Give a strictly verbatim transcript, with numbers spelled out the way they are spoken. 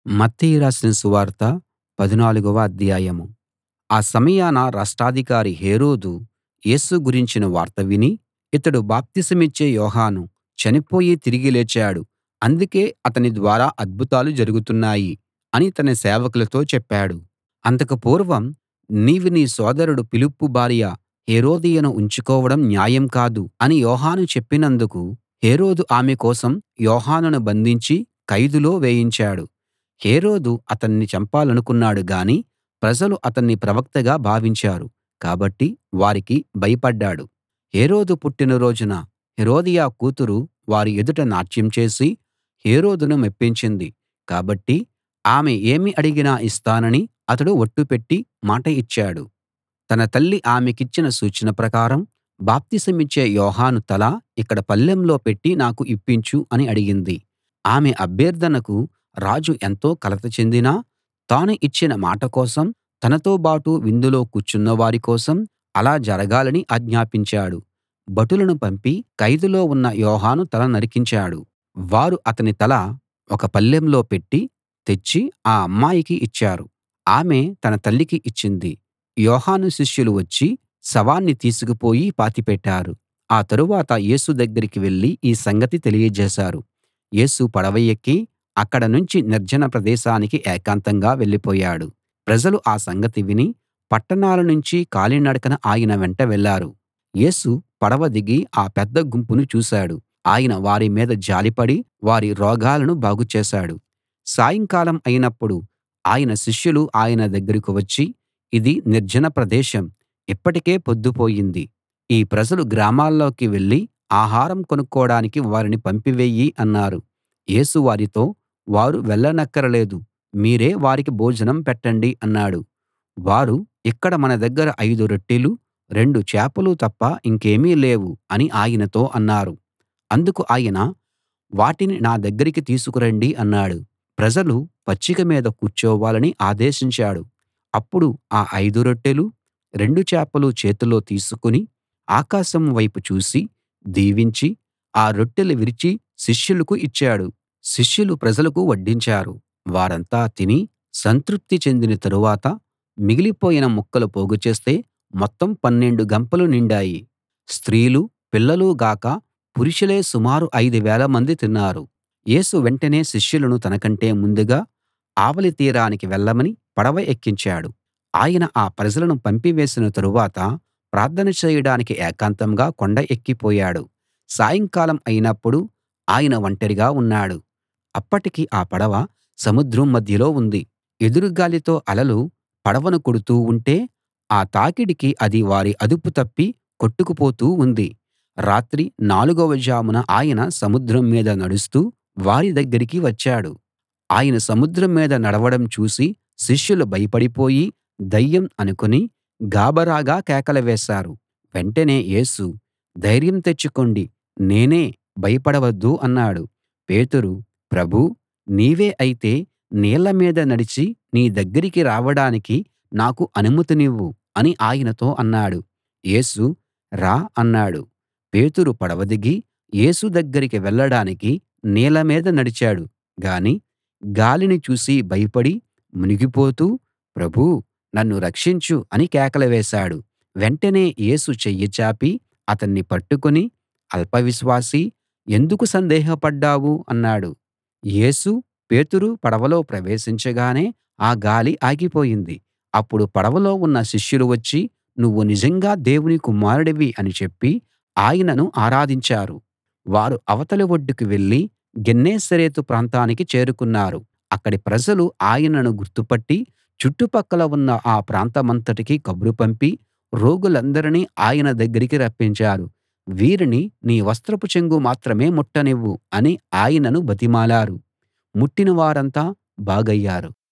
మత్తయి రాసిన సువార్త పదునాలుగవ అధ్యాయం. ఆ సమయాన రాష్ట్రాధికారి హేరోదు యేసు గురించిన వార్త విని, ఇతడు బాప్తిసమిచ్చే యోహాను చనిపోయి తిరిగి లేచాడు, అందుకే అతని ద్వారా అద్భుతాలు జరుగుతున్నాయి అని తన సేవకులతో చెప్పాడు. అంతకు పూర్వం నీవు నీ సోదరుడు ఫిలిప్పు భార్య హేరోదియను ఉంచుకోవడం న్యాయం కాదు అని యోహాను చెప్పినందుకు హేరోదు ఆమె కోసం యోహానును బంధించి ఖైదులో వేయించాడు. హేరోదు అతన్ని చంపాలనుకున్నాడు గాని ప్రజలు అతన్ని ప్రవక్తగా భావించారు కాబట్టి వారికి భయపడ్డాడు. హేరోదు పుట్టిన రోజున హేరోదియ కూతురు వారి ఎదుట నాట్యం చేసి హేరోదును మెప్పించింది కాబట్టి ఆమె ఏమి అడిగినా ఇస్తానని అతడు ఒట్టు పెట్టి మాట ఇచ్చాడు. తన తల్లి ఆమెకిచ్చిన సూచన ప్రకారం బాప్తిసమిచ్చే యోహాను తల ఇక్కడ పళ్ళెంలో పెట్టి నాకు ఇప్పించు అని అడిగింది. ఆమె అభ్యర్థనకు రాజు ఎంతో కలత చెందినా తాను ఇచ్చిన మాట కోసం తనతోబాటు విందులో కూర్చున్న వారి కోసం అలా జరగాలని ఆజ్ఞాపించాడు. భటులను పంపి ఖైదులో ఉన్న యోహాను తల నరికించాడు. వారు అతని తల ఒక పళ్ళెంలో పెట్టి తెచ్చి ఆ అమ్మాయికి ఇచ్చారు. ఆమె తన తల్లికి ఇచ్చింది. యోహాను శిష్యులు వచ్చి శవాన్ని తీసుకుపోయి పాతిపెట్టారు. ఆ తరువాత యేసు దగ్గరికి వెళ్ళి ఈ సంగతి తెలియజేశారు. యేసు పడవ ఎక్కి అక్కడ నుంచి నిర్జన ప్రదేశానికి ఏకాంతంగా వెళ్ళిపోయాడు. ప్రజలు ఆ సంగతి విని పట్టణాల నుంచి కాలినడకన ఆయన వెంట వెళ్ళారు. యేసు పడవ దిగి ఆ పెద్ద గుంపును చూశాడు. ఆయన వారి మీద జాలిపడి వారి రోగాలను బాగుచేశాడు. సాయంకాలం అయినప్పుడు ఆయన శిష్యులు ఆయన దగ్గరికి వచ్చి, ఇది నిర్జన ప్రదేశం, ఇప్పటికే పొద్దుపోయింది. ఈ ప్రజలు గ్రామాల్లోకి వెళ్ళి ఆహారం కొనుక్కోడానికి వారిని పంపివెయ్యి అన్నారు. యేసు వారితో, వారు వెళ్ళనక్కరలేదు, మీరే వారికి భోజనం పెట్టండి అన్నాడు. వారు, ఇక్కడ మన దగ్గర ఐదు రొట్టెలూ రెండు చేపలూ తప్ప ఇంకేమీ లేవు అని ఆయనతో అన్నారు. అందుకు ఆయన, వాటిని నా దగ్గరికి తీసుకురండి అన్నాడు. ప్రజలు పచ్చిక మీద కూర్చోవాలని ఆదేశించాడు. అప్పుడు ఆ ఐదు రొట్టెలూ రెండు చేపలూ చేతిలో తీసుకుని ఆకాశం వైపు చూసి దీవించి ఆ రొట్టెలు విరిచి శిష్యులకు ఇచ్చాడు. శిష్యులు ప్రజలకు వడ్డించారు. వారంతా తిని సంతృప్తి చెందిన తరువాత మిగిలిపోయిన ముక్కలు పోగుచేస్తే మొత్తం పన్నెండు గంపలు నిండాయి. స్త్రీలు, పిల్లలు గాక పురుషులే సుమారు ఐదు వేల మంది తిన్నారు. యేసు వెంటనే శిష్యులను తనకంటే ముందుగా ఆవలి తీరానికి వెళ్ళమని పడవ ఎక్కించాడు. ఆయన ఆ ప్రజలను పంపివేసిన తరువాత ప్రార్థన చేయడానికి ఏకాంతంగా కొండ ఎక్కిపోయాడు. సాయంకాలం అయినప్పుడు ఆయన ఒంటరిగా ఉన్నాడు. అప్పటికి ఆ పడవ సముద్రం మధ్యలో ఉంది. ఎదురుగాలితో అలలు పడవను కొడుతూ ఉంటే ఆ తాకిడికి అది వారి అదుపు తప్పి కొట్టుకుపోతూ ఉంది. రాత్రి నాలుగవ జామున ఆయన సముద్రం మీద నడుస్తూ వారి దగ్గరికి వచ్చాడు. ఆయన సముద్రం మీద నడవడం చూసి శిష్యులు భయపడిపోయి దయ్యం అనుకుని గాబరాగా కేకలు వేశారు. వెంటనే యేసు, ధైర్యం తెచ్చుకోండి, నేనే, భయపడవద్దు అన్నాడు. పేతురు, ప్రభూ, నీవే అయితే నీళ్ల మీద నడిచి నీ దగ్గరికి రావడానికి నాకు అనుమతినివ్వు అని ఆయనతో అన్నాడు. యేసు, రా అన్నాడు. పేతురు పడవ దిగి యేసు దగ్గరికి వెళ్ళడానికి నీళ్ల మీద నడిచాడు గాని గాలిని చూసి భయపడి మునిగిపోతూ, ప్రభూ, నన్ను రక్షించు అని కేకలు వేశాడు. వెంటనే యేసు చెయ్యి చాపి అతన్ని పట్టుకుని, అల్పవిశ్వాసీ, ఎందుకు సందేహపడ్డావు అన్నాడు. యేసు, పేతురు పడవలో ప్రవేశించగానే ఆ గాలి ఆగిపోయింది. అప్పుడు పడవలో ఉన్న శిష్యులు వచ్చి, నువ్వు నిజంగా దేవుని కుమారుడివి అని చెప్పి ఆయనను ఆరాధించారు. వారు అవతలి ఒడ్డుకు వెళ్ళి గెన్నేసరెతు ప్రాంతానికి చేరుకున్నారు. అక్కడి ప్రజలు ఆయనను గుర్తుపట్టి చుట్టుపక్కల ఉన్న ఆ ప్రాంతమంతటికీ కబురు పంపి రోగులందరినీ ఆయన దగ్గరికి రప్పించారు. వీరిని నీ వస్త్రపు చెంగు మాత్రమే ముట్టనివ్వు అని ఆయనను బతిమాలారు. ముట్టిన వారంతా బాగయ్యారు.